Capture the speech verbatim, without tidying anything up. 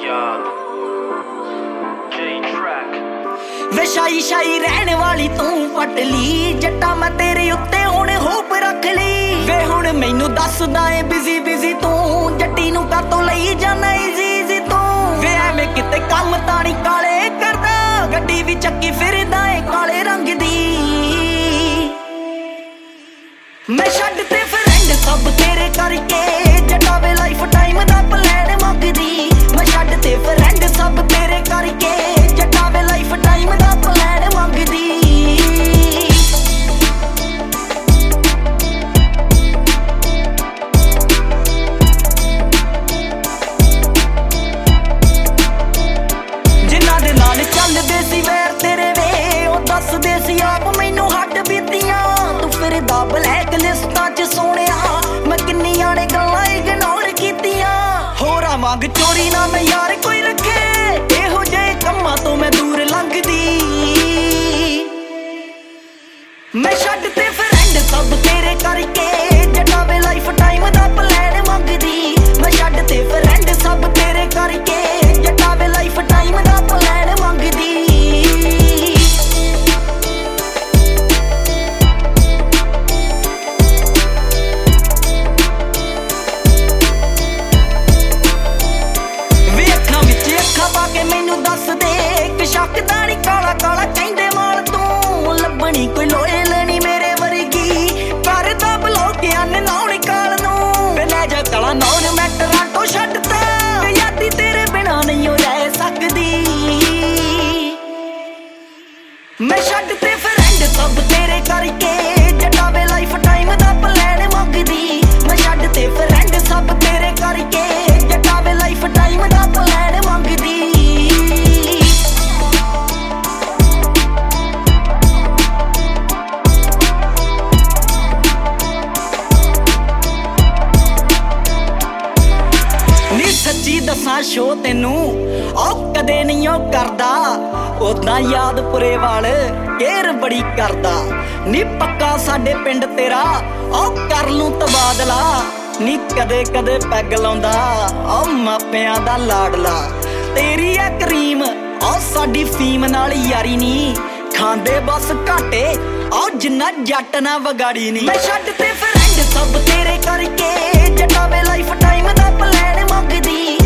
वे शाई शाई रहने वाली तू पट ली जट्टा मैं तेरे उत्ते हुण होप रख ली वे हुण मैनू दसदा ए बिजी बिजी तू जट्टी नू कातों लई जाना इजी इजी तू वे एवें किते कम ताणी काले करदा गड्डी भी चक्की फिरदा ए काले रंग दी मैं छड्ड ते फ्रेंड सब तेरे करके जट्टा वे लाइफ टाइम दा प्लान मंगदी मैं छड्ड ते फ्रेंड सब तेरे करके जट्टा वे लाइफ टाइम दा प्लान मंगदी जिन्हां दे नाल चलदे सी वैर तेरे वे ओ दसदे सी आप मैनू हट बीतियां तू फिरदा ब्लैक लिस्टां च सोहणिया मैं किन्नियां ने गल्लां इग्नोर कीतियां होरां वांग चोरी ना मैं यार कोई रखे एहो जेहे कम्मां तो मैं दूर लंघदी मैं छड्ड ते फ्रेंड सब तेरे करके जट्टा वे लाइफ टाइम दा प्लान मंगदी मैं छड्ड ते फ्रेंड सब तेरे करके जट्टा वे लाइफ टाइम दा प्लान मंगदी मैनू दस दे एक शकदा नी काला काला कहंदे माल तू लभनी कोई लोए लेनी मेरे वर्गी करदा ब्लॉक अन नौन काल नू वे ले जा कला नौन मैं टोरंटो छड्डता यादी तेरे बिना नहीं रह सकदी मैं छड्ड ते फ्रेंड सब तेरे करके जट्टा वे लाइफ टाइम दा प्लान मंगदी मैं छड्ड ते फ्रेंड सब तेरे करके जट्टा वे लाइफ टाइम दा प्लान मंगदी सच्ची दसा शो तेनू ओ कदे नहीं ओ करदा ओदा याद पुरे वाल केर बड़ी करदा नी पक्का साडे पिंड तेरा ओ कर लूं तबादला नी कदे कदे पैग लाउंदा ओ मापियां दा लाडला तेरी आ करीम ओ साडी फीम नाल यारी नी खांदे बस घाटे ओ जिन्ना जट ना वगाड़ी नी मैं छड्ड ते फ्रेंड सब तेरे करके जट्टा वे लाइफ टाइम दा प्लान मंगदी